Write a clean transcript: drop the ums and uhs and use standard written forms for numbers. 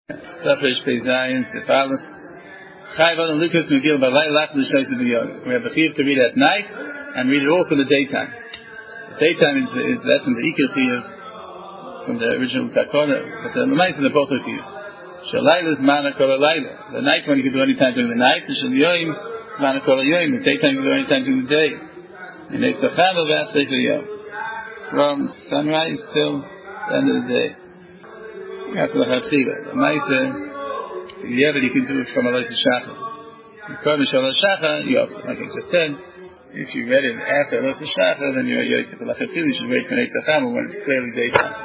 Tafresh Peizayin Sefalef Chayvan and Lucas Megil Balay Lach L'Shayis B'Yom. We have the chiyuv to read at night and read it also in the daytime. The daytime is that's in the Ikar chiyuv from the original Takona, but the night is the both of chiyuv. Shalayla is Mana Kol Alayla. The night one you can do any time during the night. And Shal Yoim is Mana Kol Yoim. The daytime you can do any time during the day. And it's a cham of that Sefer Yom from sunrise till the end of the day. After the Chatchila, the Maisa, the Yevad you can do it from Alayis Shachar. According to Alayis Shachar, you also, like I just said, if you read it after Alayis Shachar, then you're Yosef. But Chatchila, you should wait for Netzacham when it's clearly daytime.